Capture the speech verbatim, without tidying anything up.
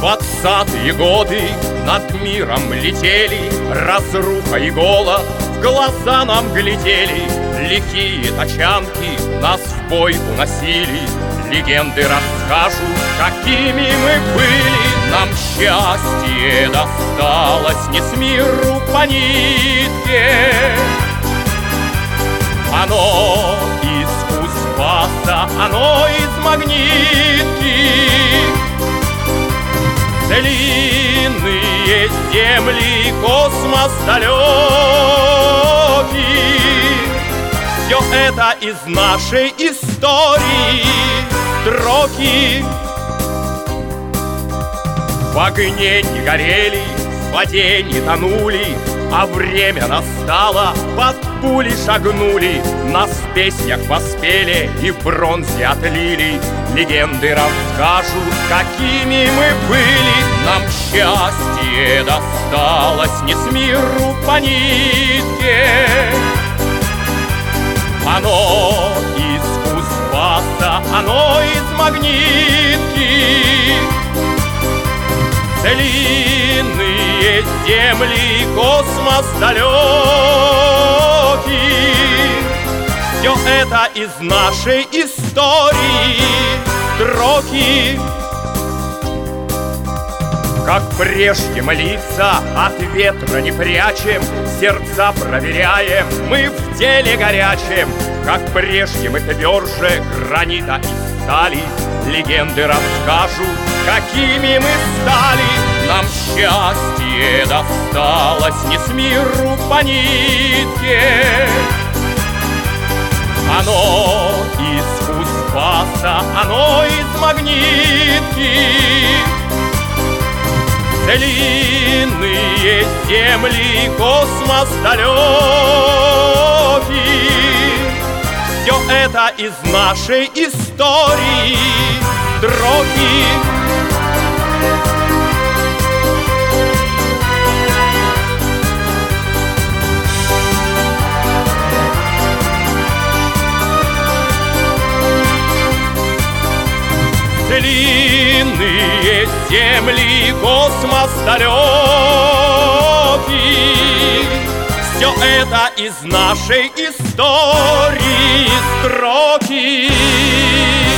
Двадцатые годы над миром летели, разруха и голод в глаза нам глядели. Лихие тачанки нас в бой уносили. Легенды расскажут, какими мы были. Нам счастье досталось не с миру по нитке. Оно из Кузбасса, оно из Магнитки. Длинные земли, космос далекий. Все это из нашей истории строки. В огне не горели, в воде не тонули, а время настало, под пули шагнули. Нас в песнях воспели и в бронзе отлили. Легенды расскажут, какими мы были. Нам счастье досталось не с миру по нитке. Оно из Кузбасса, оно из Магнитки. Длинные земли, космос далекий. Все это из нашей истории строки. Как прежде молиться, от ветра не прячем, сердца проверяем, мы в деле горячем. Как прежде мы тверже гранита и стали. Легенды расскажут, какими мы стали. Нам счастье досталось не с миру по нитке. Оно из Кузбасса, оно из Магнитки. Длинные земли, космос далекий. Все это из нашей истории строки. Длинные земли, космос далекий. Все это из нашей истории строки.